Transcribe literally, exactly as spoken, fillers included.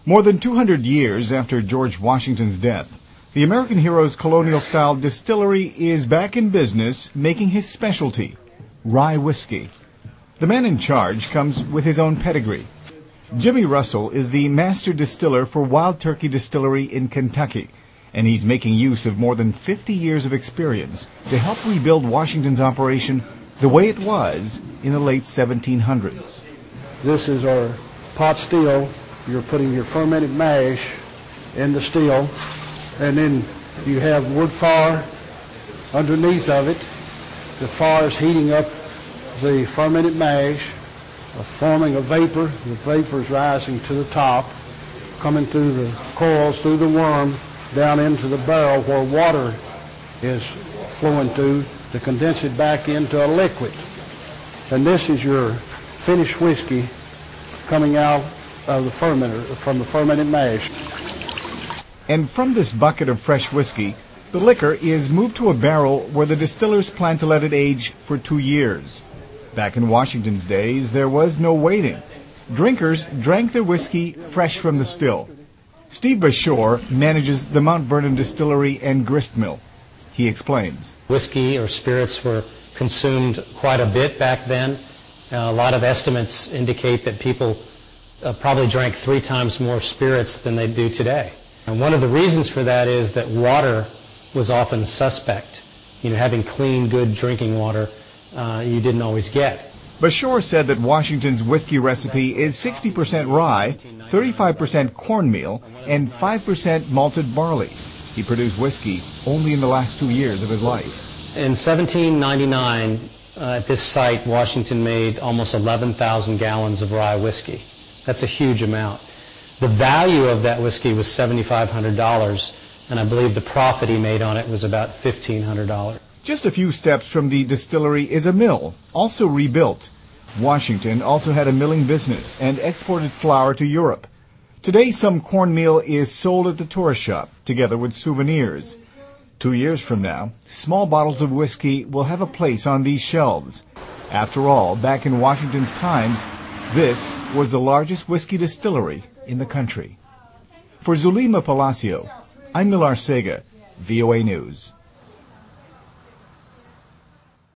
More than two hundred years after George Washington's death, the American hero's colonial-style distillery is back in business making his specialty, rye whiskey. The man in charge comes with his own pedigree. Jimmy Russell is the master distiller for Wild Turkey Distillery in Kentucky, and he's making use of more than fifty years of experience to help rebuild Washington's operation the way it was in the late seventeen hundreds. This is our pot still. You're putting your fermented mash in the still, and then you have wood fire underneath of it. The fire is heating up the fermented mash, uh, forming a vapor. The vapor is rising to the top, coming through the coils, through the worm, down into the barrel where water is flowing through to condense it back into a liquid. And this is your finished whiskey coming out of the fermenter, from the fermented mash. And from this bucket of fresh whiskey, the liquor is moved to a barrel where the distillers plan to let it age for two years. Back in Washington's days, there was no waiting. Drinkers drank their whiskey fresh from the still. Steve Bashore manages the Mount Vernon Distillery and Grist Mill. He explains. Whiskey or spirits were consumed quite a bit back then. Uh, a lot of estimates indicate that people uh, probably drank three times more spirits than they do today. And one of the reasons for that is that water was often suspect. You know, having clean, good drinking water, uh, you didn't always get. Bashore said that Washington's whiskey recipe is sixty percent rye, thirty-five percent cornmeal, and five percent malted barley. He produced whiskey only in the last two years of his life. In seventeen ninety-nine, uh, at this site, Washington made almost eleven thousand gallons of rye whiskey. That's a huge amount. The value of that whiskey was seven thousand five hundred dollars, and I believe the profit he made on it was about fifteen hundred dollars. Just a few steps from the distillery is a mill, also rebuilt. Washington also had a milling business and exported flour to Europe. Today, some cornmeal is sold at the tourist shop, together with souvenirs. Two years from now, small bottles of whiskey will have a place on these shelves. After all, back in Washington's times, this was the largest whiskey distillery in the country. For Zulima Palacio, I'm Millar Sega, V O A News.